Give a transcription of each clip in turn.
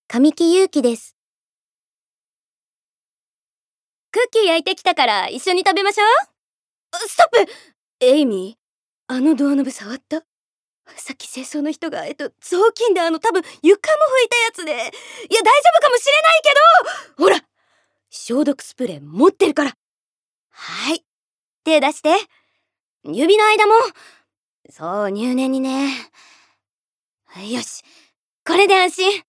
神木祐希です。クッキー焼いてきたから一緒に食べましょう。ストップ。エイミー、あのドアノブ触った？さっき清掃の人が雑巾で多分床も拭いたやつで、いや大丈夫かもしれないけど、ほら消毒スプレー持ってるから。はい、手出して。指の間も。そう、入念にね。よし、これで安心。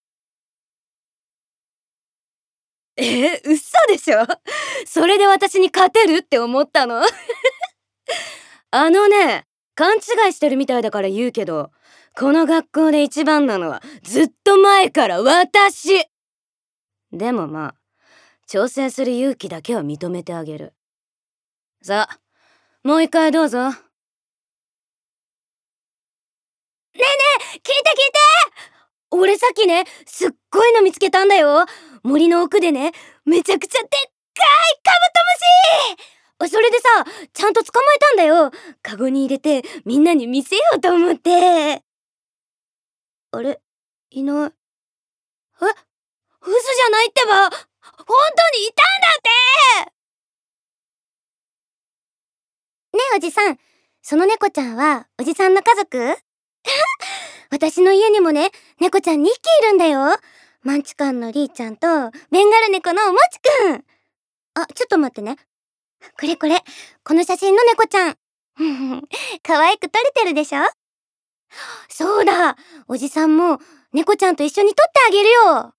嘘でしょ。それで私に勝てるって思ったの？あのね、勘違いしてるみたいだから言うけど、この学校で一番なのはずっと前から私。でもまあ、挑戦する勇気だけは認めてあげる。さあ、もう一回どうぞ。ねえねえ、聞いて聞いて。俺さっきね、すっごいの見つけたんだよ。森の奥でね、めちゃくちゃでっかいカブトムシ。それでさ、ちゃんと捕まえたんだよ。カゴに入れてみんなに見せようと思って。あれ、いない。嘘じゃないってば、本当にいたんだって。ねえおじさん、その猫ちゃんはおじさんの家族？私の家にもね、猫ちゃん2匹いるんだよ。マンチカンのリーちゃんとベンガル猫のもちくん。あ、ちょっと待ってね。これこの写真の猫ちゃん。可愛く撮れてるでしょ？そうだ、おじさんも猫ちゃんと一緒に撮ってあげるよ。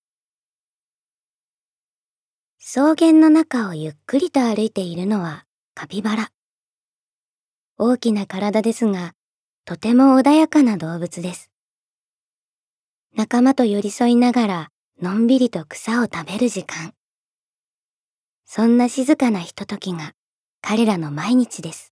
草原の中をゆっくりと歩いているのはカピバラ。大きな体ですが、とても穏やかな動物です。仲間と寄り添いながらのんびりと草を食べる時間。そんな静かなひとときが彼らの毎日です。